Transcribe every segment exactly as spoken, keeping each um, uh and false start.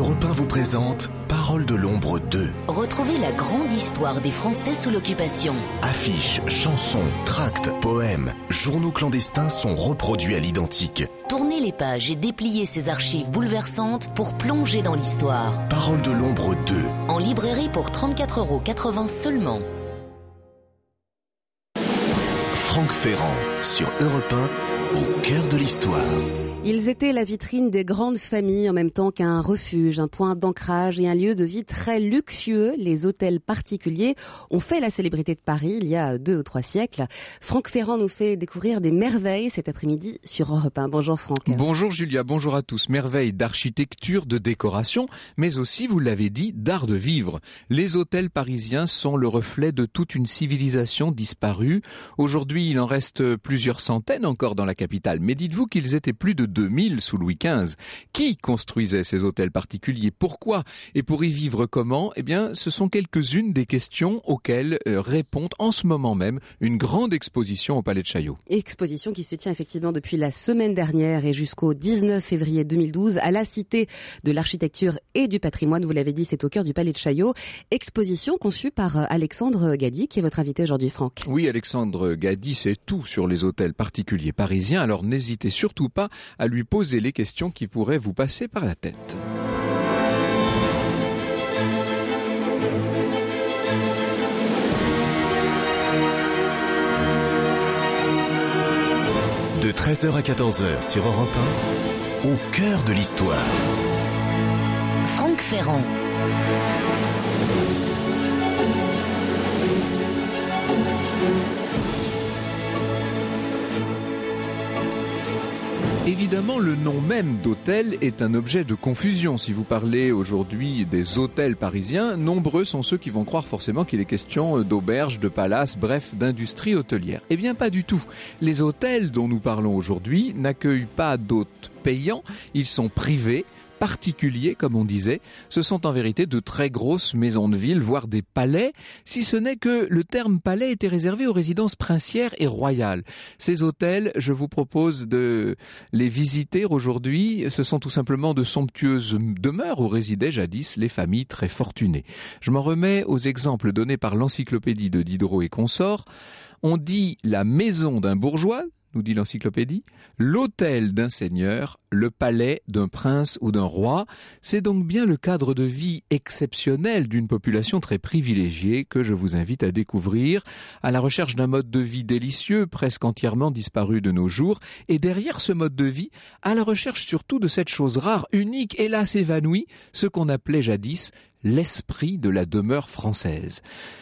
Europe un vous présente Parole de l'ombre deux. Retrouvez la grande histoire des Français sous l'occupation. Affiches, chansons, tracts, poèmes, journaux clandestins sont reproduits à l'identique. Tournez les pages et dépliez ces archives bouleversantes pour plonger dans l'histoire. Parole de l'ombre deux. En librairie pour trente-quatre euros quatre-vingts seulement. Franck Ferrand sur Europe un, au cœur de l'histoire. Ils étaient la vitrine des grandes familles en même temps qu'un refuge, un point d'ancrage et un lieu de vie très luxueux. Les hôtels particuliers ont fait la célébrité de Paris il y a deux ou trois siècles. Franck Ferrand nous fait découvrir des merveilles cet après-midi sur Europe un. Bonjour Franck. Bonjour Julia, bonjour à tous. Merveilles d'architecture, de décoration, mais aussi, vous l'avez dit, d'art de vivre. Les hôtels parisiens sont le reflet de toute une civilisation disparue. Aujourd'hui, il en reste plusieurs centaines encore dans la capitale, mais dites-vous qu'ils étaient plus de deux mille sous Louis quinze. Qui construisait ces hôtels particuliers? Pourquoi? Et pour y vivre comment? Eh bien, ce sont quelques-unes des questions auxquelles euh, répond en ce moment même une grande exposition au Palais de Chaillot. Exposition qui se tient effectivement depuis la semaine dernière et jusqu'au dix-neuf février deux mille douze à la Cité de l'Architecture et du Patrimoine. Vous l'avez dit, c'est au cœur du Palais de Chaillot. Exposition conçue par Alexandre Gady, qui est votre invité aujourd'hui, Franck. Oui, Alexandre Gady sait tout sur les hôtels particuliers parisiens, alors n'hésitez surtout pas à lui poser les questions qui pourraient vous passer par la tête. De treize heures à quatorze heures sur Europe un, au cœur de l'histoire. Franck Ferrand. Évidemment, le nom même d'hôtel est un objet de confusion. Si vous parlez aujourd'hui des hôtels parisiens, nombreux sont ceux qui vont croire forcément qu'il est question d'auberges, de palaces, bref, d'industrie hôtelière. Eh bien, pas du tout. Les hôtels dont nous parlons aujourd'hui n'accueillent pas d'hôtes payants, ils sont privés, particuliers, comme on disait. Ce sont en vérité de très grosses maisons de ville, voire des palais, si ce n'est que le terme palais était réservé aux résidences princières et royales. Ces hôtels, je vous propose de les visiter aujourd'hui. Ce sont tout simplement de somptueuses demeures où résidaient jadis les familles très fortunées. Je m'en remets aux exemples donnés par l'encyclopédie de Diderot et consorts. On dit la maison d'un bourgeois, nous dit l'encyclopédie, l'hôtel d'un seigneur, le palais d'un prince ou d'un roi. C'est donc bien le cadre de vie exceptionnel d'une population très privilégiée que je vous invite à découvrir, à la recherche d'un mode de vie délicieux, presque entièrement disparu de nos jours, et derrière ce mode de vie, à la recherche surtout de cette chose rare, unique, hélas évanouie, ce qu'on appelait jadis l'esprit de la demeure française.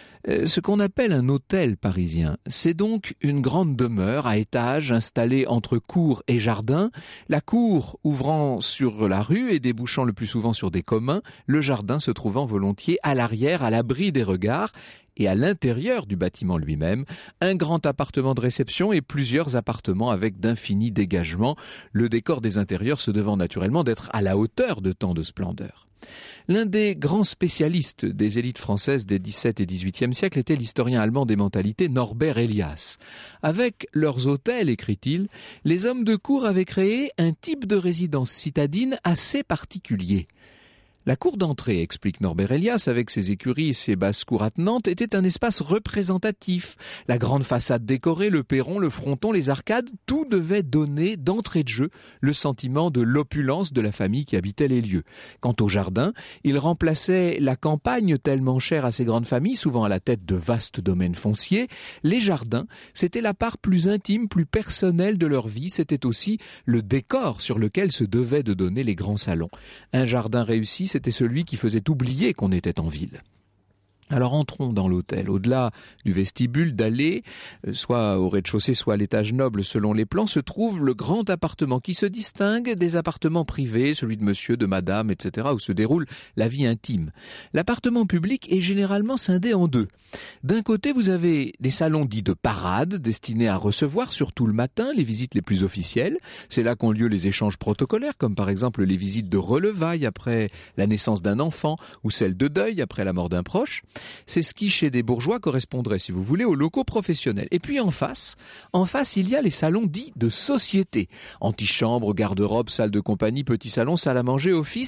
Ce qu'on appelle un hôtel parisien, c'est donc une grande demeure à étages installée entre cour et jardin, la cour ouvrant sur la rue et débouchant le plus souvent sur des communs, le jardin se trouvant volontiers à l'arrière, à l'abri des regards, et à l'intérieur du bâtiment lui-même, un grand appartement de réception et plusieurs appartements avec d'infinis dégagements, le décor des intérieurs se devant naturellement d'être à la hauteur de tant de splendeur. L'un des grands spécialistes des élites françaises des dix-septième et dix-huitième siècles était l'historien allemand des mentalités Norbert Elias. Avec leurs hôtels, écrit-il, les hommes de cour avaient créé un type de résidence citadine assez particulier. La cour d'entrée, explique Norbert Elias, avec ses écuries et ses basses-cours attenantes, était un espace représentatif. La grande façade décorée, le perron, le fronton, les arcades, tout devait donner d'entrée de jeu le sentiment de l'opulence de la famille qui habitait les lieux. Quant au jardin, il remplaçait la campagne tellement chère à ces grandes familles, souvent à la tête de vastes domaines fonciers. Les jardins, c'était la part plus intime, plus personnelle de leur vie. C'était aussi le décor sur lequel se devaient de donner les grands salons. Un jardin réussi, c'était celui qui faisait oublier qu'on était en ville. Alors entrons dans l'hôtel. Au-delà du vestibule d'allée, soit au rez-de-chaussée, soit à l'étage noble selon les plans, se trouve le grand appartement qui se distingue des appartements privés, celui de monsieur, de madame, et cetera, où se déroule la vie intime. L'appartement public est généralement scindé en deux. D'un côté, vous avez des salons dits de parade, destinés à recevoir, surtout le matin, les visites les plus officielles. C'est là qu'ont lieu les échanges protocolaires, comme par exemple les visites de relevailles après la naissance d'un enfant, ou celles de deuil après la mort d'un proche. C'est ce qui, chez des bourgeois, correspondrait, si vous voulez, aux locaux professionnels. Et puis en face, en face, il y a les salons dits de société. Antichambre, garde-robe, salle de compagnie, petit salon, salle à manger, office.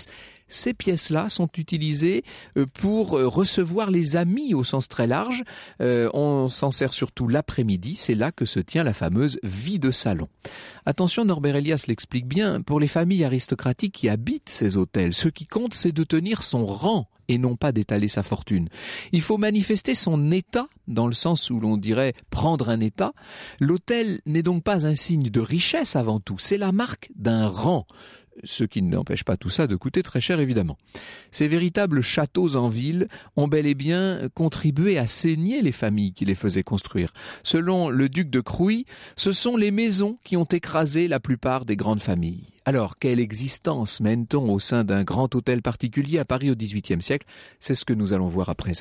ces pièces-là sont utilisées pour recevoir les amis au sens très large. Euh, on s'en sert surtout l'après-midi, c'est là que se tient la fameuse vie de salon. Attention, Norbert Elias l'explique bien, pour les familles aristocratiques qui habitent ces hôtels, ce qui compte, c'est de tenir son rang et non pas d'étaler sa fortune. Il faut manifester son état, dans le sens où l'on dirait prendre un état. L'hôtel n'est donc pas un signe de richesse avant tout, c'est la marque d'un rang. Ce qui n'empêche pas tout ça de coûter très cher, évidemment. Ces véritables châteaux en ville ont bel et bien contribué à saigner les familles qui les faisaient construire. Selon le duc de Crouy, ce sont les maisons qui ont écrasé la plupart des grandes familles. Alors, quelle existence mène-t-on au sein d'un grand hôtel particulier à Paris au dix-huitième siècle? C'est ce que nous allons voir à présent.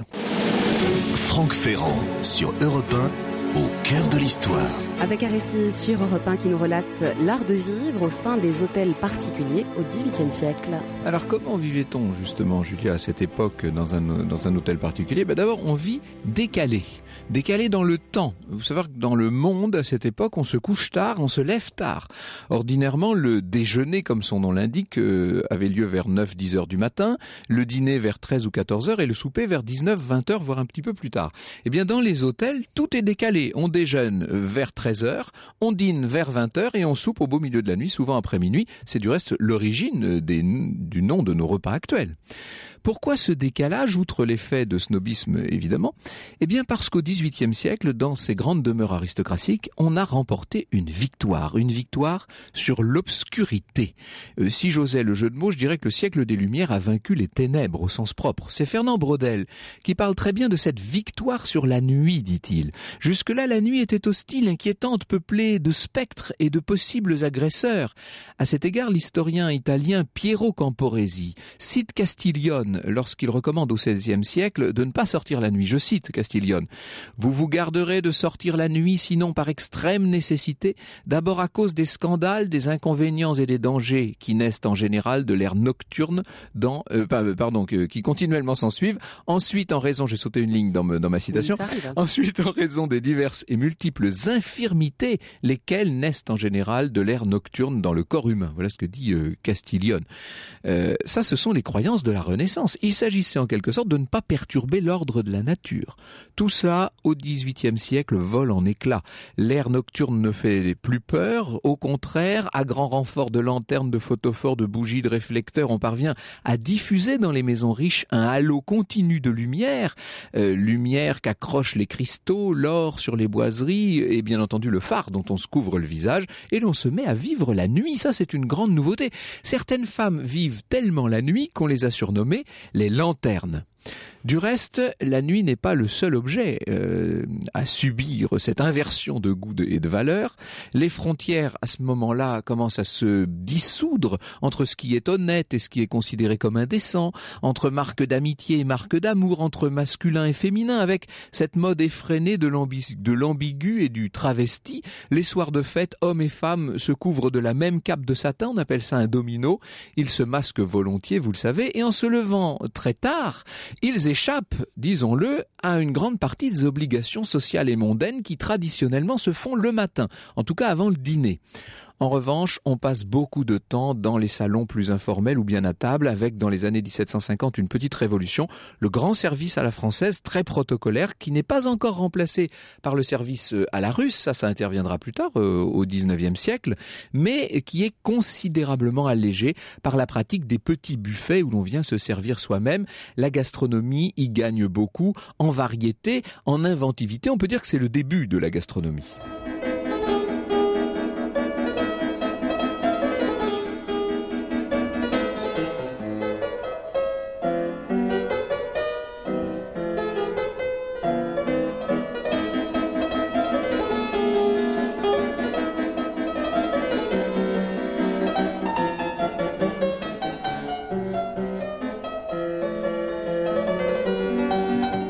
Franck Ferrand sur Europe un, au cœur de l'histoire. Avec un récit sur Europe un qui nous relate l'art de vivre au sein des hôtels particuliers au dix-huitième siècle. Alors comment vivait-on justement, Julia, à cette époque dans un, dans un hôtel particulier? Ben d'abord, on vit décalé. Décalé dans le temps. Vous savez que dans le monde, à cette époque, on se couche tard, on se lève tard. Ordinairement, le déjeuner, comme son nom l'indique, euh, avait lieu vers neuf dix heures du matin, le dîner vers treize ou quatorze heures et le souper vers dix-neuf vingt heures, voire un petit peu plus tard. Eh bien, dans les hôtels, tout est décalé. On déjeune vers treize heures, on dîne vers vingt heures et on soupe au beau milieu de la nuit, souvent après minuit. C'est du reste l'origine des, du nom de nos repas actuels. Pourquoi ce décalage, outre l'effet de snobisme évidemment? Eh bien parce qu'au dix-huitième siècle, dans ces grandes demeures aristocratiques, on a remporté une victoire, une victoire sur l'obscurité. Euh, si j'osais le jeu de mots, je dirais que le siècle des Lumières a vaincu les ténèbres au sens propre. C'est Fernand Braudel qui parle très bien de cette victoire sur la nuit, dit-il. Jusque-là, la nuit était hostile, inquiétante, peuplée de spectres et de possibles agresseurs. À cet égard, l'historien italien Piero Camporesi cite Castiglione lorsqu'il recommande au seizième siècle de ne pas sortir la nuit. Je cite Castiglione. « Vous vous garderez de sortir la nuit, sinon par extrême nécessité, d'abord à cause des scandales, des inconvénients et des dangers qui naissent en général de l'air nocturne, dans, euh, pardon, qui continuellement s'en suivent. Ensuite, en raison, j'ai sauté une ligne dans, me, dans ma citation, oui, ensuite en raison des diverses et multiples infirmités, lesquelles naissent en général de l'air nocturne dans le corps humain. » Voilà ce que dit euh, Castiglione. Euh, ça, ce sont les croyances de la Renaissance. Il s'agissait en quelque sorte de ne pas perturber l'ordre de la nature. Tout ça, au dix-huitième siècle, vole en éclats. L'air nocturne ne fait plus peur. Au contraire, à grand renfort de lanternes, de photophores, de bougies, de réflecteurs, on parvient à diffuser dans les maisons riches un halo continu de lumière. Euh, lumière qu'accrochent les cristaux, l'or sur les boiseries et bien entendu le phare dont on se couvre le visage. Et l'on se met à vivre la nuit. Ça, c'est une grande nouveauté. Certaines femmes vivent tellement la nuit qu'on les a surnommées les lanternes. Du reste, la nuit n'est pas le seul objet euh, à subir cette inversion de goût et de valeur. Les frontières, à ce moment-là, commencent à se dissoudre entre ce qui est honnête et ce qui est considéré comme indécent, entre marques d'amitié et marques d'amour, entre masculin et féminin, avec cette mode effrénée de l'ambigu, de l'ambigu et du travesti. Les soirs de fête, hommes et femmes se couvrent de la même cape de satin, on appelle ça un domino. Ils se masquent volontiers, vous le savez, et en se levant très tard, ils échappent, disons-le, à une grande partie des obligations sociales et mondaines qui traditionnellement se font le matin, en tout cas avant le dîner. En revanche, on passe beaucoup de temps dans les salons plus informels ou bien à table, avec dans les années dix-sept cent cinquante une petite révolution, le grand service à la française, très protocolaire, qui n'est pas encore remplacé par le service à la russe, ça, ça interviendra plus tard, euh, au dix-neuvième siècle, mais qui est considérablement allégé par la pratique des petits buffets où l'on vient se servir soi-même. La gastronomie y gagne beaucoup, en variété, en inventivité. On peut dire que c'est le début de la gastronomie.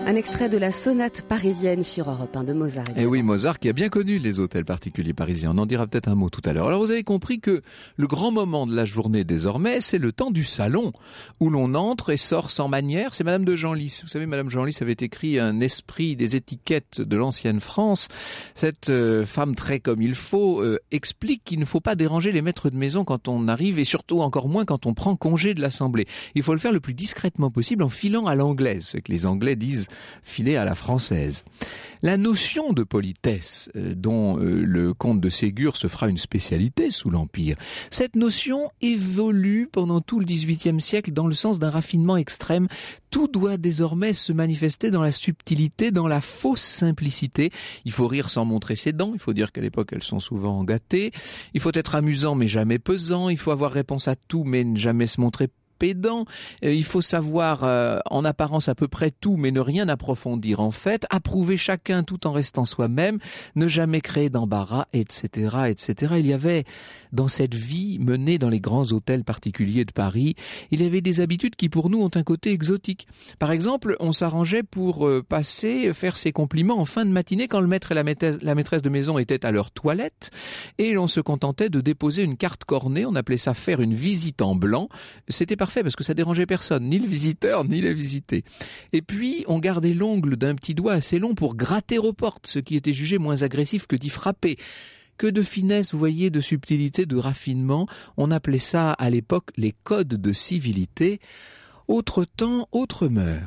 Un extrait de la sonate parisienne sur Europe un de Mozart. Et eh oui, Mozart qui a bien connu les hôtels particuliers parisiens. On en dira peut-être un mot tout à l'heure. Alors vous avez compris que le grand moment de la journée désormais, c'est le temps du salon, où l'on entre et sort sans manière. C'est Madame de Genlis. Vous savez, Madame Genlis avait écrit un esprit des étiquettes de l'ancienne France. Cette euh, femme très comme il faut euh, explique qu'il ne faut pas déranger les maîtres de maison quand on arrive et surtout encore moins quand on prend congé de l'Assemblée. Il faut le faire le plus discrètement possible en filant à l'anglaise, ce que les Anglais disent filer à la française. La notion de politesse, euh, dont euh, le comte de Ségur se fera une spécialité sous l'Empire, cette notion évolue pendant tout le dix-huitième siècle dans le sens d'un raffinement extrême. Tout doit désormais se manifester dans la subtilité, dans la fausse simplicité. Il faut rire sans montrer ses dents, il faut dire qu'à l'époque elles sont souvent gâtées. Il faut être amusant mais jamais pesant, il faut avoir réponse à tout mais ne jamais se montrer pédant, il faut savoir euh, en apparence à peu près tout mais ne rien approfondir en fait, approuver chacun tout en restant soi-même, ne jamais créer d'embarras, et cetera, et cetera. Il y avait dans cette vie menée dans les grands hôtels particuliers de Paris, il y avait des habitudes qui pour nous ont un côté exotique. Par exemple, on s'arrangeait pour euh, passer, faire ses compliments en fin de matinée quand le maître et la maîtresse, la maîtresse de maison étaient à leur toilette et l'on se contentait de déposer une carte cornée, on appelait ça faire une visite en blanc. C'était parfait parce que ça dérangeait personne, ni le visiteur, ni les visités. Et puis, on gardait l'ongle d'un petit doigt assez long pour gratter aux portes, ce qui était jugé moins agressif que d'y frapper. Que de finesse, vous voyez, de subtilité, de raffinement. On appelait ça, à l'époque, les codes de civilité. Autre temps, autre mœurs.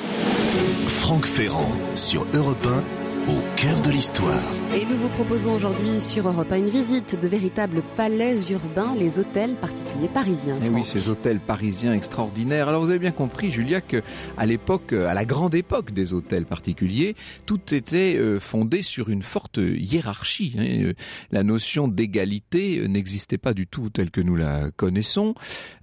Franck Ferrand, sur Europe un, au cœur de l'histoire. Et nous vous proposons aujourd'hui sur Europe un une visite de véritables palais urbains, les hôtels particuliers parisiens. Et oui, ces hôtels parisiens extraordinaires. Alors vous avez bien compris, Julia, que à l'époque, à la grande époque des hôtels particuliers, tout était fondé sur une forte hiérarchie. La notion d'égalité n'existait pas du tout telle que nous la connaissons.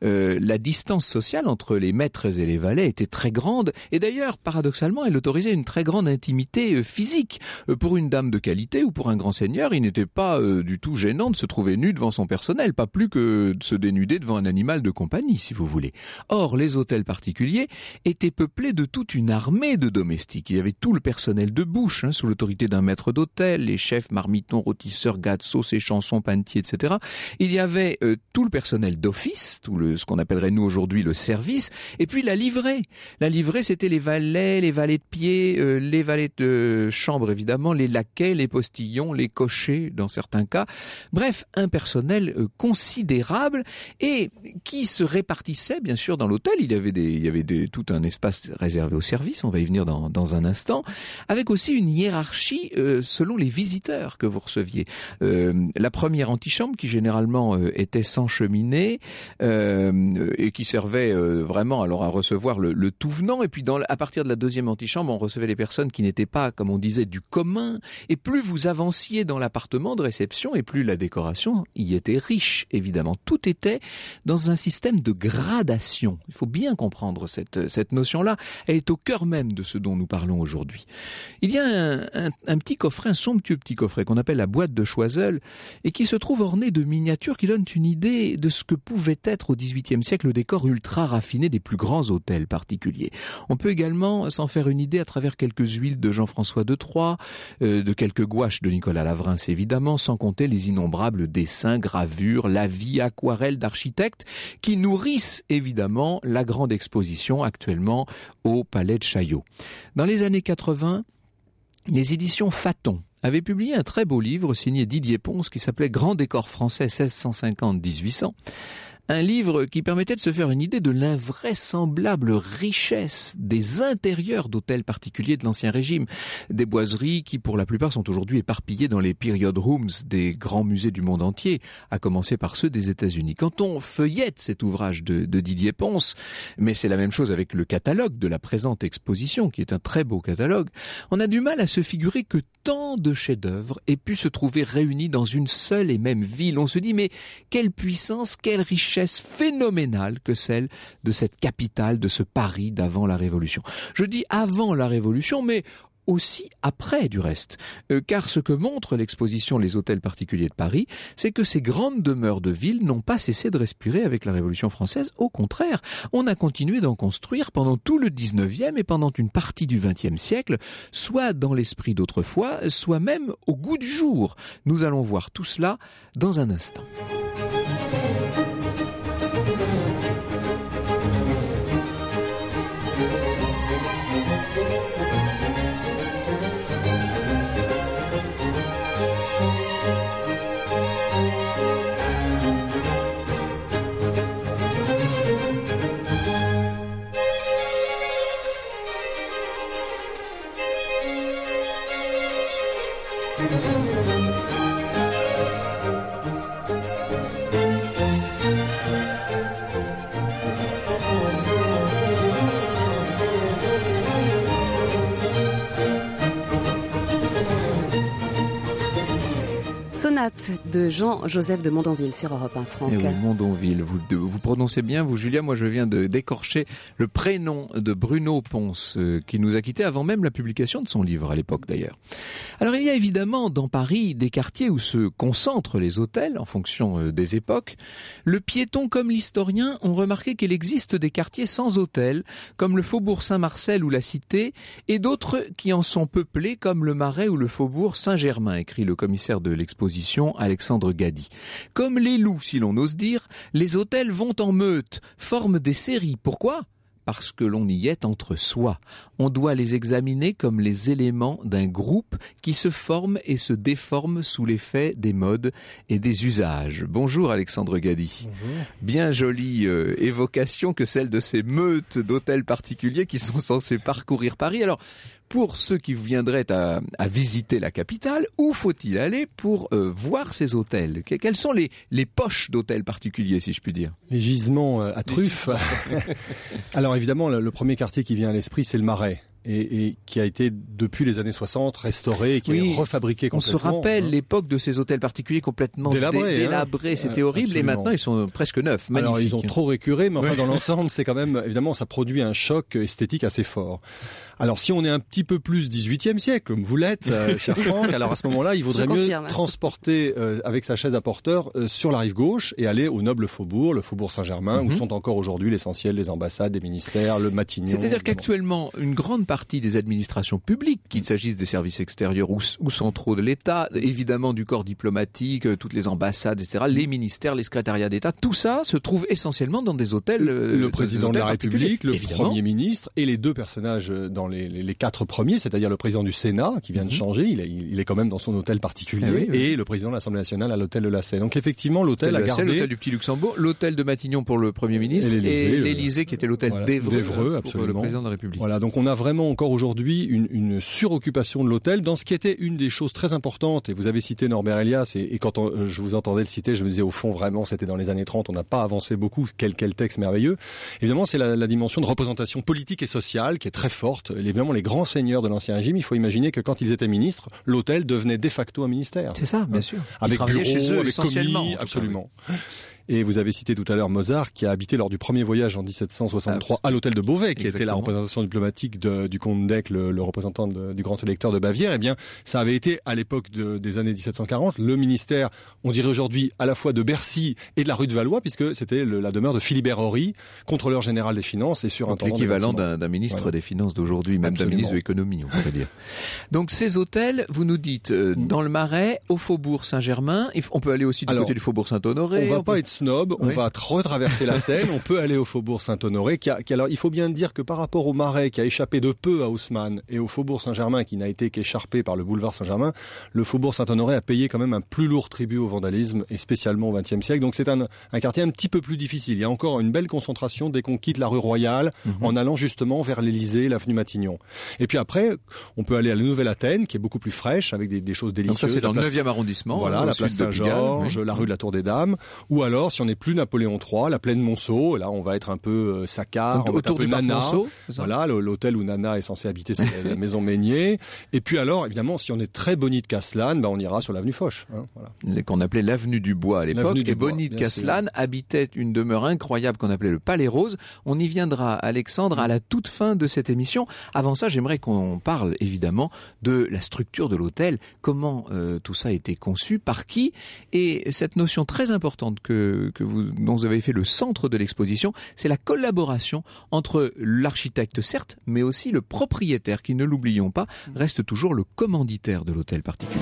La distance sociale entre les maîtres et les valets était très grande. Et d'ailleurs, paradoxalement, elle autorisait une très grande intimité physique. Pour une dame de qualité ou pour un grand seigneur, il n'était pas euh, du tout gênant de se trouver nu devant son personnel, pas plus que de se dénuder devant un animal de compagnie, si vous voulez. Or, les hôtels particuliers étaient peuplés de toute une armée de domestiques. Il y avait tout le personnel de bouche, hein, sous l'autorité d'un maître d'hôtel, les chefs, marmitons, rôtisseurs, gâtes, sauces et chansons, panetiers, et cetera. Il y avait euh, tout le personnel d'office, tout le, ce qu'on appellerait nous aujourd'hui le service, et puis la livrée. La livrée, c'était les valets, les valets de pied, euh, les valets de chambre, évidemment, les laquais, les postillons, les cochers dans certains cas. Bref, un personnel euh, considérable et qui se répartissait bien sûr dans l'hôtel. Il y avait, des, il y avait des, tout un espace réservé au service, on va y venir dans, dans un instant, avec aussi une hiérarchie euh, selon les visiteurs que vous receviez. Euh, la première antichambre qui généralement euh, était sans cheminée euh, et qui servait euh, vraiment alors à recevoir le, le tout venant. Et puis dans, à partir de la deuxième antichambre, on recevait les personnes qui n'étaient pas, comme on disait, du commun. Et plus vous avanciez dans l'appartement de réception et plus la décoration y était riche, évidemment. Tout était dans un système de gradation. Il faut bien comprendre cette, cette notion-là. Elle est au cœur même de ce dont nous parlons aujourd'hui. Il y a un, un, un petit coffret, un somptueux petit coffret qu'on appelle la boîte de Choiseul et qui se trouve orné de miniatures qui donnent une idée de ce que pouvait être au dix-huitième siècle le décor ultra raffiné des plus grands hôtels particuliers. On peut également s'en faire une idée à travers quelques huiles de Jean-François de Troyes, euh, de quelques gouaches de Nicolas Lavrin, évidemment, sans compter les innombrables dessins, gravures, lavis, aquarelles d'architectes qui nourrissent évidemment la grande exposition actuellement au Palais de Chaillot. Dans les années quatre-vingts, les éditions Faton avaient publié un très beau livre signé Didier Pons qui s'appelait Grand décor français seize cent cinquante à dix-huit cents. Un livre qui permettait de se faire une idée de l'invraisemblable richesse des intérieurs d'hôtels particuliers de l'Ancien Régime. Des boiseries qui, pour la plupart, sont aujourd'hui éparpillées dans les period rooms des grands musées du monde entier, à commencer par ceux des États-Unis. Quand on feuillette cet ouvrage de, de Didier Pons, mais c'est la même chose avec le catalogue de la présente exposition, qui est un très beau catalogue, on a du mal à se figurer que tant de chefs-d'œuvre aient pu se trouver réunis dans une seule et même ville. On se dit, mais quelle puissance, quelle richesse phénoménale que celle de cette capitale, de ce Paris d'avant la Révolution. Je dis avant la Révolution, mais aussi après du reste. Euh, car ce que montre l'exposition Les hôtels particuliers de Paris, c'est que ces grandes demeures de ville n'ont pas cessé de respirer avec la Révolution française. Au contraire, on a continué d'en construire pendant tout le dix-neuvième et pendant une partie du vingtième siècle, soit dans l'esprit d'autrefois, soit même au goût du jour. Nous allons voir tout cela dans un instant. Sonate de Jean-Joseph de Mondonville sur Europe un, Franck. Eh oui, Mondonville, vous, vous prononcez bien, vous Julia, moi je viens de d'écorcher le prénom de Bruno Pons, euh, qui nous a quittés avant même la publication de son livre, à l'époque d'ailleurs. Alors il y a évidemment dans Paris des quartiers où se concentrent les hôtels en fonction euh, des époques. Le piéton comme l'historien ont remarqué qu'il existe des quartiers sans hôtels, comme le faubourg Saint-Marcel ou la Cité, et d'autres qui en sont peuplés comme le Marais ou le faubourg Saint-Germain, écrit le commissaire de l'exposition Alexandre Gady. Comme les loups, si l'on ose dire, les hôtels vont en meute, forment des séries. Pourquoi ? Parce que l'on y est entre soi. On doit les examiner comme les éléments d'un groupe qui se forme et se déforme sous l'effet des modes et des usages. Bonjour Alexandre Gady. Bonjour. Bien jolie euh, évocation que celle de ces meutes d'hôtels particuliers qui sont censés parcourir Paris. Alors, pour ceux qui viendraient à, à visiter la capitale, où faut-il aller pour euh, voir ces hôtels ? Quelles sont les, les poches d'hôtels particuliers, si je puis dire ? Les gisements à truffes. Alors évidemment, le, le premier quartier qui vient à l'esprit, c'est le Marais. Et, et qui a été depuis les années soixante restauré et qui oui, est refabriqué complètement. On se rappelle hein. l'époque de ces hôtels particuliers complètement délabrés, dé, délabrés, hein. C'était horrible. Absolument. Et maintenant ils sont presque neufs, magnifiques. Alors ils ont trop récuré, mais enfin dans l'ensemble c'est quand même, évidemment ça produit un choc esthétique assez fort. Alors si on est un petit peu plus dix-huitième siècle, comme vous l'êtes, euh, cher Franck, alors à ce moment-là il vaudrait mieux transporter euh, avec sa chaise à porteur euh, sur la rive gauche et aller au noble faubourg, le faubourg Saint-Germain, mm-hmm. où sont encore aujourd'hui l'essentiel des ambassades, des ministères, le Matignon. C'est-à-dire qu'actuellement une grande partie des administrations publiques, qu'il s'agisse des services extérieurs ou, ou centraux de l'État, évidemment du corps diplomatique, toutes les ambassades, et cetera, les ministères, les secrétariats d'État, tout ça se trouve essentiellement dans des hôtels. Le, le président de la République, le évidemment. Premier ministre et les deux personnages dans les, les, les quatre premiers, c'est-à-dire le président du Sénat qui vient mmh. de changer, il est, il est quand même dans son hôtel particulier, ah oui, oui. et le président de l'Assemblée nationale à l'hôtel de la Seine. Donc effectivement, l'hôtel a gardé l'hôtel du Petit Luxembourg, l'hôtel de Matignon pour le Premier ministre et l'Élysée qui était l'hôtel voilà, d'Évreux, d'Évreux pour le président de la République. Voilà, donc on a vraiment encore aujourd'hui une, une suroccupation de l'hôtel dans ce qui était une des choses très importantes. Et vous avez cité Norbert Elias et, et quand on, je vous entendais le citer, je me disais au fond vraiment c'était dans les années trente, on n'a pas avancé beaucoup. Quel, quel texte merveilleux. Évidemment, c'est la, la dimension de représentation politique et sociale qui est très forte. Les, vraiment les grands seigneurs de l'Ancien Régime, il faut imaginer que quand ils étaient ministres, l'hôtel devenait de facto un ministère. C'est ça, bien sûr. Avec bureaux, chez eux, avec commis, absolument. Et vous avez cité tout à l'heure Mozart, qui a habité lors du premier voyage en dix-sept cent soixante-trois ah, à l'hôtel de Beauvais, qui exactement. était la représentation diplomatique de, du comte d'Eck, le, le représentant de, du grand électeur de Bavière. Eh bien, ça avait été, à l'époque de, des années dix-sept cent quarante, le ministère, on dirait aujourd'hui, à la fois de Bercy et de la rue de Valois, puisque c'était le, la demeure de Philibert Horry, contrôleur général des finances et surintendant. Donc l'équivalent d'un, d'un ministre voilà. des Finances d'aujourd'hui, même Absolument. d'un ministre de l'économie, on pourrait dire. Donc ces hôtels, vous nous dites, euh, mmh. dans le Marais, au faubourg Saint-Germain, on peut aller aussi du Alors, côté du faubourg Saint-Honoré. On va on pas peut... être snob, on oui. va retraverser la Seine, on peut aller au faubourg Saint-Honoré, qui a, qui alors il faut bien dire que par rapport au Marais, qui a échappé de peu à Haussmann, et au faubourg Saint-Germain, qui n'a été qu'écharpé par le boulevard Saint-Germain, le faubourg Saint-Honoré a payé quand même un plus lourd tribut au vandalisme, et spécialement au vingtième siècle. Donc c'est un, un quartier un petit peu plus difficile. Il y a encore une belle concentration dès qu'on quitte la rue Royale, mmh. en allant justement vers l'Élysée, l'avenue Matignon. Et puis après, on peut aller à la Nouvelle-Athènes, qui est beaucoup plus fraîche, avec des, des choses délicieuses. Donc ça c'est dans le neuvième arrondissement. Voilà, la place Saint-Georges, oui. la rue de la Tour des Dames, ou alors alors, si on n'est plus Napoléon trois, la Plaine Monceau, là, on va être un peu euh, Saccard, on va être un peu Nana. Monceau, voilà, l'hôtel où Nana est censée habiter, c'est la maison Meignier. Et puis alors, évidemment, si on est très Bonny de Castelane, bah, on ira sur l'avenue Foch. Hein, voilà. Qu'on appelait l'avenue du Bois à l'époque. Et Bonny de Castelane habitait une demeure incroyable qu'on appelait le Palais Rose. On y viendra, Alexandre, à la toute fin de cette émission. Avant ça, j'aimerais qu'on parle évidemment de la structure de l'hôtel, comment euh, tout ça a été conçu, par qui, et cette notion très importante que, que vous, dont vous avez fait le centre de l'exposition, c'est la collaboration entre l'architecte, certes, mais aussi le propriétaire, qui, ne l'oublions pas, reste toujours le commanditaire de l'hôtel particulier.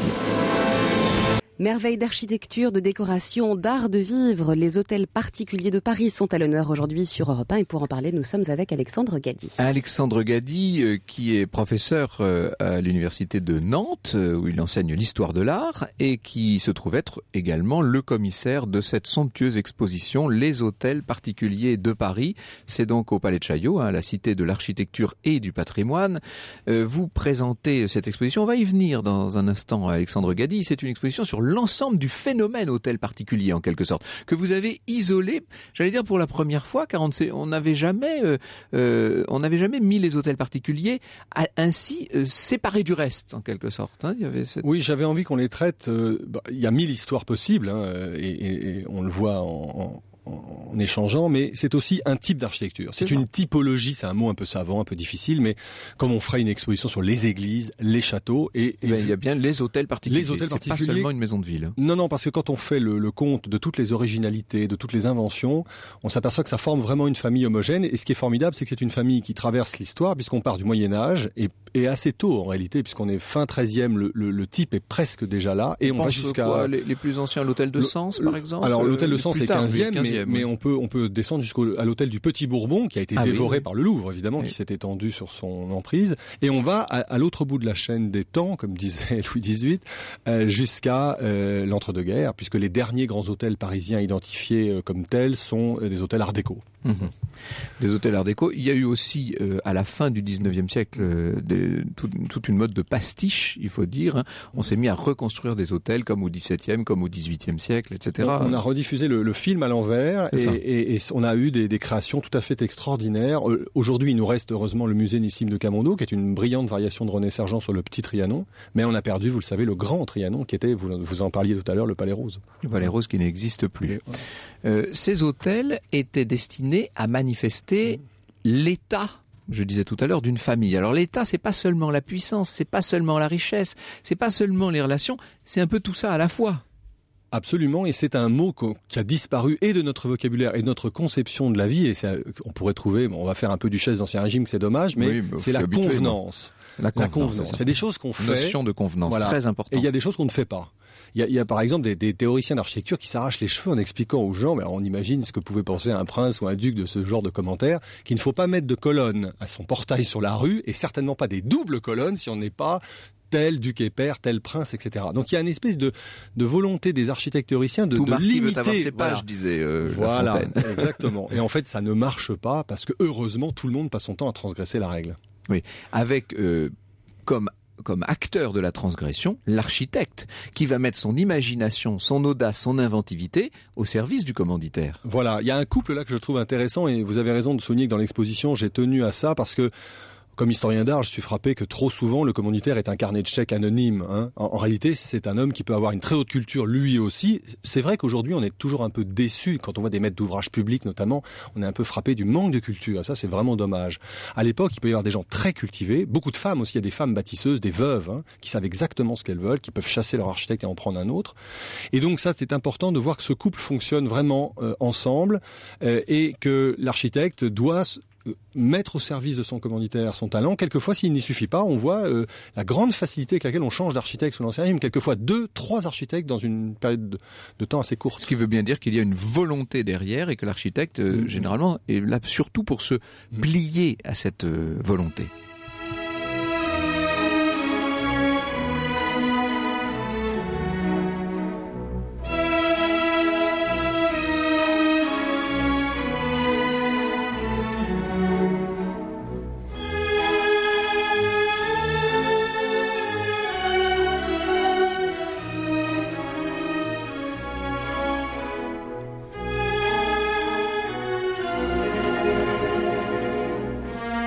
Merveilles d'architecture, de décoration, d'art de vivre, les hôtels particuliers de Paris sont à l'honneur aujourd'hui sur Europe un et pour en parler, nous sommes avec Alexandre Gady. Alexandre Gady, euh, qui est professeur euh, à l'université de Nantes, euh, où il enseigne l'histoire de l'art et qui se trouve être également le commissaire de cette somptueuse exposition Les hôtels particuliers de Paris. C'est donc au Palais de Chaillot, hein, la cité de l'architecture et du patrimoine. Euh, vous présentez cette exposition, on va y venir dans un instant, Alexandre Gady. C'est une exposition sur l'ensemble du phénomène hôtel particulier, en quelque sorte, que vous avez isolé, j'allais dire pour la première fois, car on n'avait jamais, euh, euh, on n'avait jamais mis les hôtels particuliers à, ainsi euh, séparés du reste, en quelque sorte. Hein. Il y avait cette... Oui, j'avais envie qu'on les traite. Euh, bah, il y a mille histoires possibles, hein, et, et, et on le voit en, en... en échangeant, mais c'est aussi un type d'architecture. C'est, c'est une typologie, c'est un mot un peu savant, un peu difficile, mais comme on ferait une exposition sur les églises, les châteaux, et, et ben, il y a bien les hôtels particuliers. Les hôtels c'est particuliers. Pas seulement une maison de ville. Non, non, parce que quand on fait le, le compte de toutes les originalités, de toutes les inventions, on s'aperçoit que ça forme vraiment une famille homogène. Et ce qui est formidable, c'est que c'est une famille qui traverse l'histoire, puisqu'on part du Moyen Âge et, et assez tôt en réalité, puisqu'on est fin treizième, le, le, le type est presque déjà là, et on, on va jusqu'à quoi, les, les plus anciens, l'hôtel de Sens, par exemple. Alors l'hôtel de Sens est quinzième, oui, quinzième, mais, oui. mais on peut on peut descendre jusqu'à l'hôtel du Petit Bourbon, qui a été ah, dévoré oui, oui. par le Louvre, évidemment, oui. qui s'est étendu sur son emprise. Et on va à, à l'autre bout de la chaîne des temps, comme disait Louis dix-huit, euh, jusqu'à euh, l'entre-deux-guerres, puisque les derniers grands hôtels parisiens identifiés euh, comme tels sont euh, des hôtels art déco. Mmh. Des hôtels art déco. Il y a eu aussi, euh, à la fin du dix-neuvième siècle, euh, de, tout, toute une mode de pastiche, il faut dire. Hein. On s'est mis à reconstruire des hôtels comme au dix-septième, comme au dix-huitième siècle, et cetera. On, on a rediffusé le, le film à l'envers et, et, et on a eu des, des créations tout à fait extraordinaires. Euh, aujourd'hui, il nous reste heureusement le musée Nissim de Camondo, qui est une brillante variation de René Sergent sur le petit Trianon. Mais on a perdu, vous le savez, le grand Trianon, qui était, vous, vous en parliez tout à l'heure, le Palais Rose. Le Palais Rose qui n'existe plus. Euh, ces hôtels étaient destinés à manifester l'état, je disais tout à l'heure, d'une famille. Alors l'état, c'est pas seulement la puissance, c'est pas seulement la richesse, c'est pas seulement les relations, c'est un peu tout ça à la fois. Absolument, et c'est un mot qui a disparu et de notre vocabulaire et de notre conception de la vie, et ça, on pourrait trouver, bon, on va faire un peu Duchesse d'Ancien Régime, c'est dommage, mais oui, bah, c'est la habitué, convenance. La convenance. La convenance. Il y a des choses qu'on fait. Notion de convenance, voilà. Très importante. Et il y a des choses qu'on ne fait pas. Il y a, il y a par exemple des, des théoriciens d'architecture qui s'arrachent les cheveux en expliquant aux gens, ben on imagine ce que pouvait penser un prince ou un duc de ce genre de commentaires, qu'il ne faut pas mettre de colonnes à son portail sur la rue, et certainement pas des doubles colonnes si on n'est pas tel duc et père, tel prince, et cetera. Donc il y a une espèce de, de volonté des architectes théoriciens de, Tout de limiter. Tout ses pages, voilà. disait euh, Voilà, La Fontaine. Exactement. Et en fait, ça ne marche pas parce que heureusement, tout le monde passe son temps à transgresser la règle. Oui, avec euh, comme comme acteur de la transgression, l'architecte, qui va mettre son imagination, son audace, son inventivité au service du commanditaire. Voilà, il y a un couple là que je trouve intéressant, et vous avez raison de souligner que dans l'exposition, j'ai tenu à ça parce que comme historien d'art, je suis frappé que trop souvent le commanditaire est un carnet de chèques anonyme. Hein. En, en réalité, c'est un homme qui peut avoir une très haute culture lui aussi. C'est vrai qu'aujourd'hui, on est toujours un peu déçu quand on voit des maîtres d'ouvrage publics, notamment. On est un peu frappé du manque de culture. Et ça, c'est vraiment dommage. À l'époque, il peut y avoir des gens très cultivés, beaucoup de femmes aussi. Il y a des femmes bâtisseuses, des veuves, hein, qui savent exactement ce qu'elles veulent, qui peuvent chasser leur architecte et en prendre un autre. Et donc ça, c'est important de voir que ce couple fonctionne vraiment euh, ensemble euh, et que l'architecte doit mettre au service de son commanditaire son talent. Quelquefois, s'il n'y suffit pas, on voit euh, la grande facilité avec laquelle on change d'architecte sous l'Ancien Régime. Quelquefois, deux, trois architectes dans une période de, de temps assez courte. Ce qui veut bien dire qu'il y a une volonté derrière et que l'architecte, euh, mmh. généralement, est là surtout pour se plier à cette euh, volonté.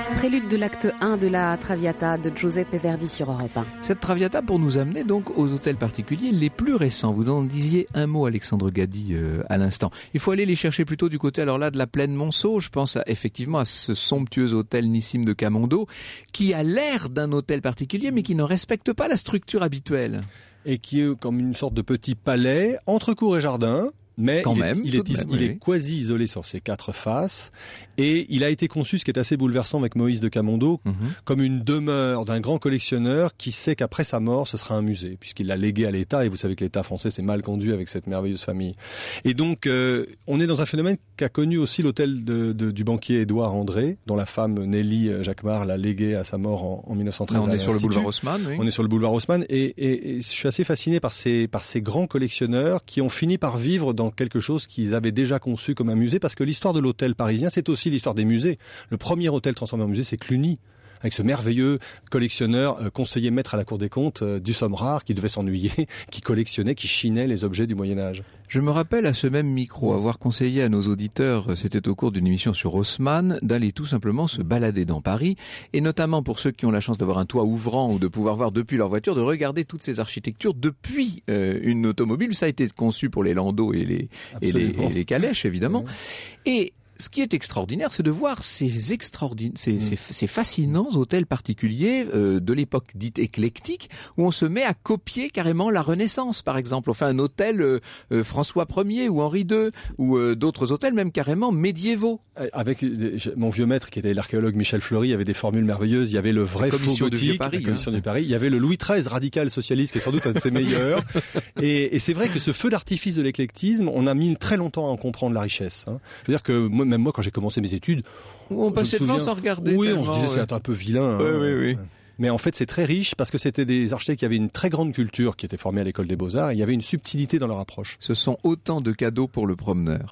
Prélude de l'acte un de la Traviata de Giuseppe Verdi sur Europe un. Cette Traviata pour nous amener donc aux hôtels particuliers les plus récents. Vous en disiez un mot, Alexandre Gadi, euh, à l'instant. Il faut aller les chercher plutôt du côté, alors là, de la plaine Monceau. Je pense à, effectivement à ce somptueux hôtel Nissim de Camondo, qui a l'air d'un hôtel particulier, mais qui ne respecte pas la structure habituelle. Et qui est comme une sorte de petit palais entre cour et jardin. Mais Quand il, même, est, il, est, même, il oui. est quasi isolé sur ses quatre faces et il a été conçu, ce qui est assez bouleversant avec Moïse de Camondo, Mm-hmm. comme une demeure d'un grand collectionneur qui sait qu'après sa mort, ce sera un musée, puisqu'il l'a légué à l'État et vous savez que l'État français s'est mal conduit avec cette merveilleuse famille. Et donc, euh, on est dans un phénomène qu'a connu aussi l'hôtel de, de, du banquier Édouard André, dont la femme Nelly Jacquemart l'a légué à sa mort en, en mille neuf cent treize. Là, on à est sur le l'Institut. boulevard Haussmann. Oui. On est sur le boulevard Haussmann et, et, et je suis assez fasciné par ces, par ces grands collectionneurs qui ont fini par vivre dans quelque chose qu'ils avaient déjà conçu comme un musée, parce que l'histoire de l'hôtel parisien, c'est aussi l'histoire des musées. Le premier hôtel transformé en musée, c'est Cluny, avec ce merveilleux collectionneur, euh, conseiller maître à la Cour des comptes euh, du Somme-Rare, qui devait s'ennuyer, qui collectionnait, qui chinait les objets du Moyen-Âge. Je me rappelle à ce même micro avoir conseillé à nos auditeurs, c'était au cours d'une émission sur Haussmann, d'aller tout simplement se balader dans Paris, et notamment pour ceux qui ont la chance d'avoir un toit ouvrant ou de pouvoir voir depuis leur voiture, de regarder toutes ces architectures depuis euh, une automobile. Ça a été conçu pour les landaux et les, et les, et les calèches, évidemment. Et ce qui est extraordinaire, c'est de voir ces extraordinaires, ces, mmh. ces, ces fascinants hôtels particuliers euh, de l'époque dite éclectique, où on se met à copier carrément la Renaissance, par exemple. On fait un hôtel euh, euh, François Ier ou Henri deux, ou euh, d'autres hôtels même carrément médiévaux. Avec mon vieux maître, qui était l'archéologue Michel Fleury, il y avait des formules merveilleuses. Il y avait le vrai faux gothique, Paris, la commission hein. du Paris. Il y avait le Louis treize radical socialiste, qui est sans doute un de ses meilleurs. Et, et c'est vrai que ce feu d'artifice de l'éclectisme, on a mis très longtemps à en comprendre la richesse. Hein. Je veux dire que moi, même moi, quand j'ai commencé mes études, on passait devant sans regarder. Oui, tellement, on se disait ouais. c'est un peu vilain. Oui, hein. oui, oui. Mais en fait, c'est très riche parce que c'était des architectes qui avaient une très grande culture, qui étaient formés à l'école des Beaux-Arts, et il y avait une subtilité dans leur approche. Ce sont autant de cadeaux pour le promeneur.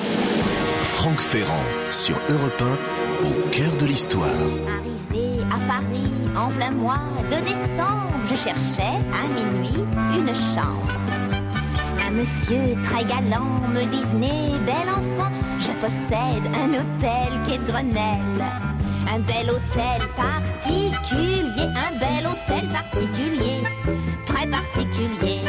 Franck Ferrand sur Europe un, au cœur de l'histoire. Arrivé à Paris en plein mois de décembre, je cherchais à minuit une chambre. Un monsieur très galant me dit venez, bel enfant, je possède un hôtel quai de Grenelle. Un bel hôtel particulier, un bel hôtel particulier, très particulier.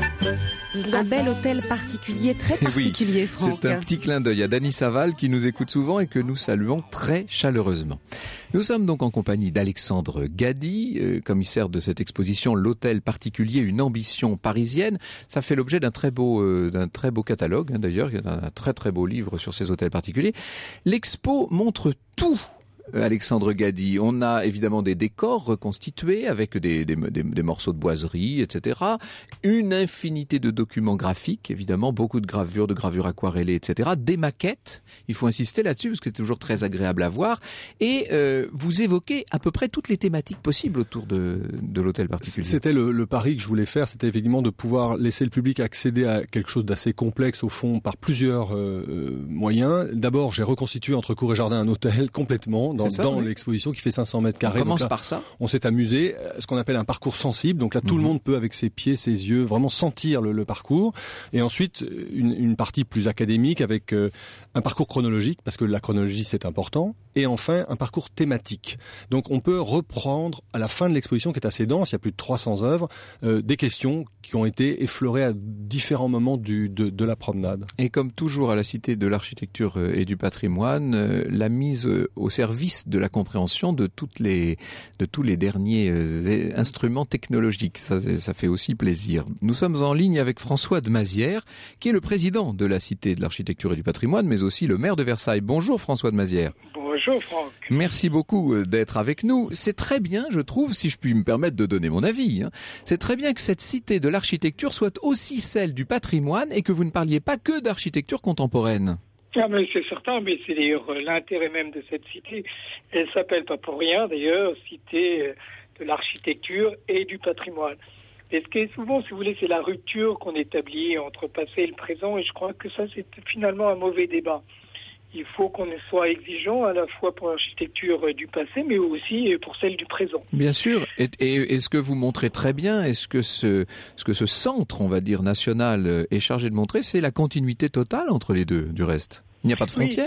Un bel hôtel particulier, très particulier, oui, Franck. C'est un petit clin d'œil à Dany Saval qui nous écoute souvent et que nous saluons très chaleureusement. Nous sommes donc en compagnie d'Alexandre Gadi, euh, commissaire de cette exposition L'hôtel particulier, une ambition parisienne. Ça fait l'objet d'un très beau, euh, d'un très beau catalogue, hein, d'ailleurs. Il y a un très très beau livre sur ces hôtels particuliers. L'expo montre tout. Alexandre Gadi, on a évidemment des décors reconstitués avec des, des, des, des morceaux de boiserie, et cetera. Une infinité de documents graphiques, évidemment, beaucoup de gravures, de gravures aquarellées, et cetera. Des maquettes, il faut insister là-dessus parce que c'est toujours très agréable à voir. Et euh, vous évoquez à peu près toutes les thématiques possibles autour de, de l'hôtel particulier. C'était le, le pari que je voulais faire, c'était effectivement de pouvoir laisser le public accéder à quelque chose d'assez complexe au fond par plusieurs euh, moyens. D'abord, j'ai reconstitué entre cour et jardin un hôtel complètement dans, ça, dans oui. l'exposition qui fait cinq cents mètres carrés. On commence là, par ça. On s'est amusé, ce qu'on appelle un parcours sensible. Donc là, tout mmh. le monde peut, avec ses pieds, ses yeux, vraiment sentir le, le parcours. Et ensuite, une, une partie plus académique avec euh, un parcours chronologique, parce que la chronologie, c'est important. Et enfin, un parcours thématique. Donc on peut reprendre, à la fin de l'exposition, qui est assez dense, il y a plus de trois cents œuvres, euh, des questions qui ont été effleurées à différents moments du, de, de la promenade. Et comme toujours à la Cité de l'Architecture et du Patrimoine, euh, la mise au service de la compréhension de toutes les, de tous les derniers euh, instruments technologiques. Ça, ça fait aussi plaisir. Nous sommes en ligne avec François de Mazières, qui est le président de la Cité de l'Architecture et du Patrimoine, mais aussi le maire de Versailles. Bonjour François de Mazières. Bonjour Franck. Merci beaucoup d'être avec nous. C'est très bien, je trouve, si je puis me permettre de donner mon avis, hein, c'est très bien que cette Cité de l'Architecture soit aussi celle du patrimoine et que vous ne parliez pas que d'architecture contemporaine. Ah mais c'est certain, mais c'est d'ailleurs l'intérêt même de cette cité. Elle s'appelle pas pour rien d'ailleurs, Cité de l'Architecture et du Patrimoine. Et ce qui est souvent, si vous voulez, c'est la rupture qu'on établit entre le passé et le présent, et je crois que ça c'est finalement un mauvais débat. Il faut qu'on soit exigeant à la fois pour l'architecture du passé, mais aussi pour celle du présent. Bien sûr. Et, et, et ce que vous montrez très bien, et ce que ce, ce que ce centre, on va dire, national est chargé de montrer, c'est la continuité totale entre les deux, du reste. Il n'y a pas de frontières.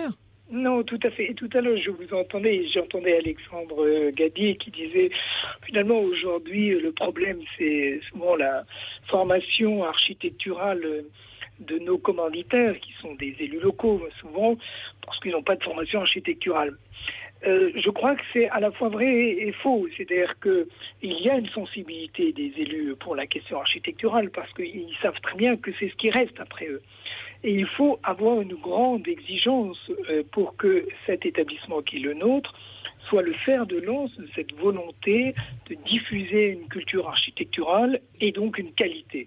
Non, tout à fait. Et tout à l'heure, je vous entendais, j'entendais Alexandre Gady qui disait, finalement, aujourd'hui, le problème, c'est souvent la formation architecturale de nos commanditaires, qui sont des élus locaux, souvent, parce qu'ils n'ont pas de formation architecturale. Euh, je crois que c'est à la fois vrai et, et faux. C'est-à-dire qu'il y a une sensibilité des élus pour la question architecturale, parce qu'ils savent très bien que c'est ce qui reste après eux. Et il faut avoir une grande exigence euh, pour que cet établissement qui est le nôtre soit le fer de lance de cette volonté de diffuser une culture architecturale et donc une qualité.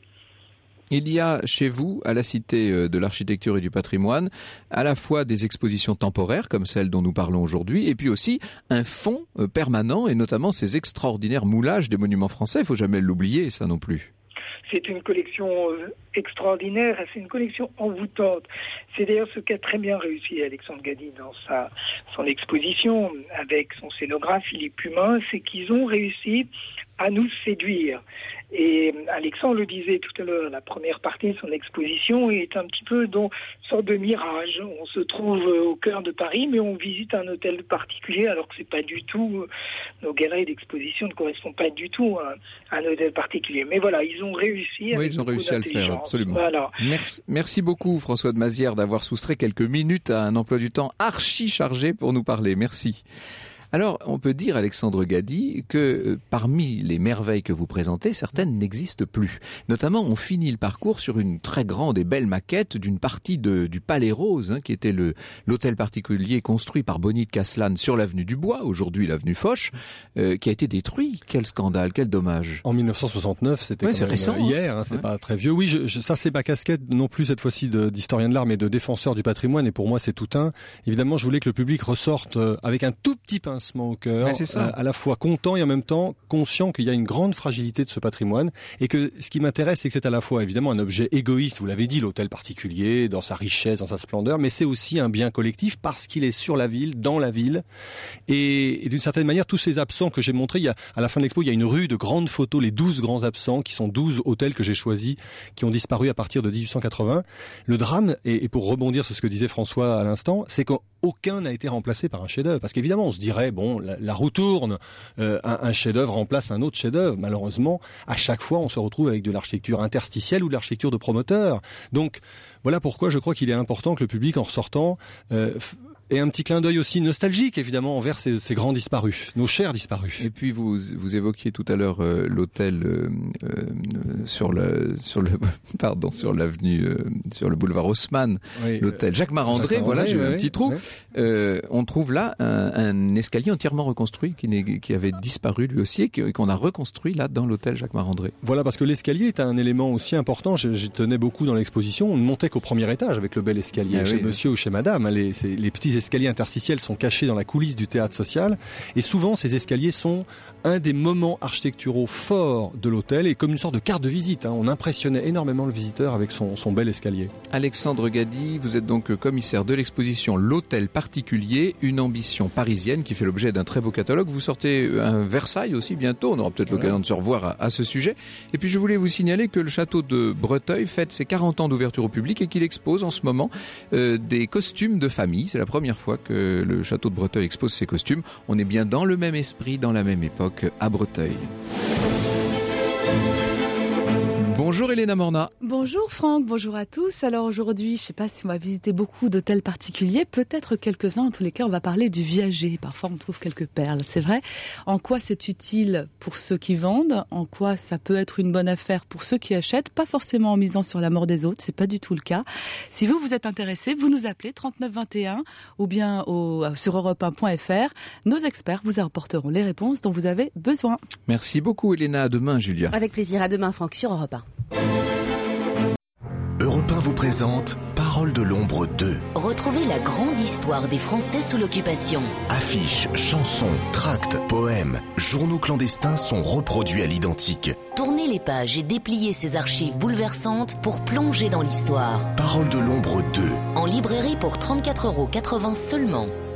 Il y a chez vous, à la Cité de l'Architecture et du Patrimoine, à la fois des expositions temporaires, comme celle dont nous parlons aujourd'hui, et puis aussi un fonds permanent, et notamment ces extraordinaires moulages des monuments français. Il ne faut jamais l'oublier, ça non plus. C'est une collection extraordinaire, c'est une collection envoûtante. C'est d'ailleurs ce qu'a très bien réussi Alexandre Gady dans sa, son exposition avec son scénographe Philippe Humain, c'est qu'ils ont réussi à nous séduire. Et Alexandre le disait tout à l'heure, la première partie de son exposition est un petit peu dans une sorte de mirage. On se trouve au cœur de Paris, mais on visite un hôtel particulier, alors que c'est pas du tout, nos galeries d'exposition ne correspondent pas du tout à, à un hôtel particulier. Mais voilà, ils ont réussi. Oui, ils ont réussi à le faire, absolument. Voilà. Merci, merci beaucoup François de Mazières d'avoir soustrait quelques minutes à un emploi du temps archi chargé pour nous parler. Merci. Alors, on peut dire, Alexandre Gady, que euh, parmi les merveilles que vous présentez, certaines n'existent plus. Notamment, on finit le parcours sur une très grande et belle maquette d'une partie de, du Palais Rose, hein, qui était le, l'hôtel particulier construit par Bonny de Castellane sur l'avenue du Bois, aujourd'hui l'avenue Foch, euh, qui a été détruit. Quel scandale, quel dommage. En dix-neuf cent soixante-neuf, c'était ouais, quand c'est même récent, hier, hein, c'est ouais. pas très vieux. Oui, je, je, ça c'est ma casquette, non plus cette fois-ci de, d'historien de l'art, mais de défenseur du patrimoine, et pour moi c'est tout un. Évidemment, je voulais que le public ressorte euh, avec un tout petit pincement au cœur, à, à la fois content et en même temps conscient qu'il y a une grande fragilité de ce patrimoine, et que ce qui m'intéresse, c'est que c'est à la fois évidemment un objet égoïste, vous l'avez dit, l'hôtel particulier, dans sa richesse, dans sa splendeur, mais c'est aussi un bien collectif parce qu'il est sur la ville, dans la ville, et, et d'une certaine manière, tous ces absents que j'ai montrés, il y a, à la fin de l'expo, il y a une rue de grandes photos, les douze grands absents, qui sont douze hôtels que j'ai choisis, qui ont disparu à partir de dix-huit cent quatre-vingts. Le drame, et, et pour rebondir sur ce que disait François à l'instant, c'est qu'aucun n'a été remplacé par un chef-d'œuvre, parce qu'évidemment, on se dirait, bon, la, la roue tourne, euh, un, un chef-d'œuvre remplace un autre chef-d'œuvre. Malheureusement, à chaque fois, on se retrouve avec de l'architecture interstitielle ou de l'architecture de promoteur. Donc, voilà pourquoi je crois qu'il est important que le public, en ressortant, euh, et un petit clin d'œil aussi nostalgique, évidemment, envers ces, ces grands disparus, nos chers disparus. Et puis vous vous évoquiez tout à l'heure euh, l'hôtel euh, euh, sur le sur le pardon sur l'avenue euh, sur le boulevard Haussmann, oui, l'hôtel Jacques Marandré. Jacques voilà, j'ai eu oui, un petit trou. Oui. Euh, on trouve là un, un escalier entièrement reconstruit qui, n'est, qui avait disparu lui aussi et qu'on a reconstruit là dans l'hôtel Jacques Marandré. Voilà, parce que l'escalier est un élément aussi important. J'y tenais beaucoup dans l'exposition. On ne montait qu'au premier étage avec le bel escalier, ah, chez oui, monsieur oui. ou chez madame. Les, c'est, les petits escaliers interstitiels sont cachés dans la coulisse du théâtre social, et souvent ces escaliers sont un des moments architecturaux forts de l'hôtel, et comme une sorte de carte de visite, hein. On impressionnait énormément le visiteur avec son, son bel escalier. Alexandre Gady, vous êtes donc commissaire de l'exposition L'Hôtel Particulier, une ambition parisienne qui fait l'objet d'un très beau catalogue. Vous sortez un Versailles aussi bientôt, on aura peut-être voilà. l'occasion de se revoir à, à ce sujet. Et puis je voulais vous signaler que le château de Breteuil fête ses quarante ans d'ouverture au public et qu'il expose en ce moment euh, des costumes de famille. C'est la première fois que le château de Breteuil expose ses costumes. On est bien dans le même esprit, dans la même époque à Breteuil. Bonjour Elena Morna. Bonjour Franck, bonjour à tous. Alors aujourd'hui, je ne sais pas si on va visiter beaucoup d'hôtels particuliers, peut-être quelques-uns. En tous les cas, on va parler du viager. Parfois, on trouve quelques perles, c'est vrai. En quoi c'est utile pour ceux qui vendent ? En quoi ça peut être une bonne affaire pour ceux qui achètent ? Pas forcément en misant sur la mort des autres, c'est pas du tout le cas. Si vous, vous êtes intéressé, vous nous appelez trente-neuf vingt et un ou bien au, sur europe un point f r. Nos experts vous apporteront les réponses dont vous avez besoin. Merci beaucoup Elena. À demain Julia. Avec plaisir. À demain Franck sur Europe un. Europe un vous présente Parole de l'ombre deux. Retrouvez la grande histoire des Français sous l'occupation. Affiches, chansons, tracts, poèmes, journaux clandestins sont reproduits à l'identique. Tournez les pages et dépliez ces archives bouleversantes pour plonger dans l'histoire. Parole de l'ombre deux. En librairie pour trente-quatre euros quatre-vingts seulement.